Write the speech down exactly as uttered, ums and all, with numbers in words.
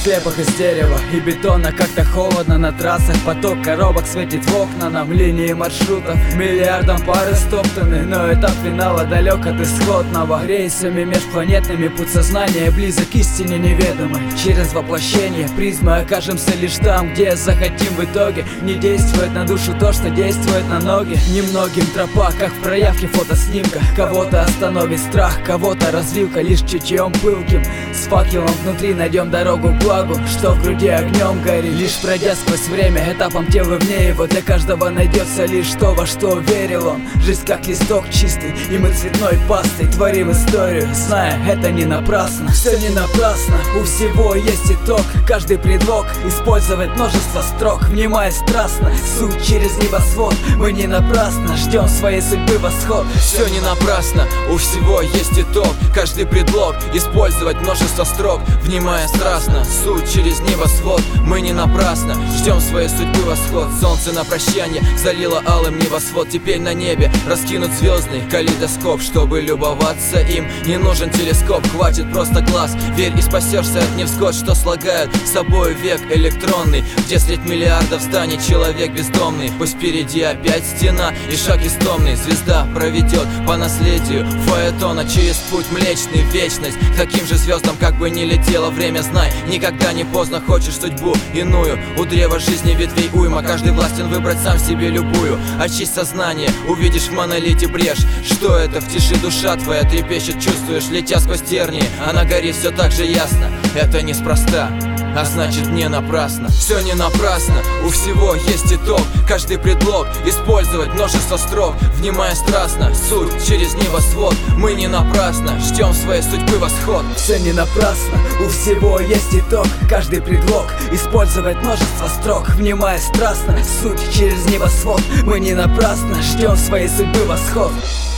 склепах из дерева и бетона. Как-то холодно на трассах, поток коробок светит в окна нам. Линии маршрутов миллиардом пары стоптаны, но этап финала далек от исходного. Рейсами межпланетными путь сознания близок к истине неведомой. Через воплощение призмы окажемся лишь там, где захотим в итоге. Не действует на душу то, что действует на ноги. Немногим тропа, как в проявке фотоснимка. Кого-то остановит страх, кого-то развилка. Лишь чутьем пылким, с факелом внутри найдем дорогу к благу, что в груди огнем горит. Лишь пройдя сквозь время, этапом тела вне его, для каждого найдется лишь то, во что верил он. Жизнь как листок чистый, и мы цветной пастой творим историю, зная, это не напрасно. Все не напрасно, у всего есть итог. Каждый предлог использовать множество строк, внимая страстно суть через небосвод. Мы не напрасно ждем своей судьбы восход. Все не напрасно, у всего есть итог. Каждый предлог использовать множество строк, внимая страстно суть через небосвод. Мы не напрасно ждем своей судьбы восход. Солнце на прощание залило алым небосвод. Теперь на небе раскинут звездный калейдоскоп. Чтобы любоваться им, не нужен телескоп. Хватит просто глаз, верь и спасешься от невзгод, что слагают с собой век электронный, где средь миллиардов зданий человек бездомный. Пусть впереди опять стена и шаг истомный. Звезда проведет по наследию фаэтона через путь млечный в вечность. К таким же звездам, как бы ни летело время, знай, никогда не поздно. Хочешь судьбу иную, у древа жизни ветвей уйма. Каждый властен выбрать сам себе любую. Очисть сознание, увидишь в монолите брешь. Что это? В тиши душа твоя трепещет, чувствуешь, летя сквозь тернии. Она горит все так же ясно, это неспроста, а значит не напрасно. Все не напрасно, у всего есть итог. Каждый предлог использовать множество строк, внимая страстно суть через небосвод. Мы не напрасно ждем своей судьбы восход. Все не напрасно, у всего есть итог. Каждый предлог использовать множество строк, внимая страстно суть через небосвод. Мы не напрасно ждем своей судьбы восход.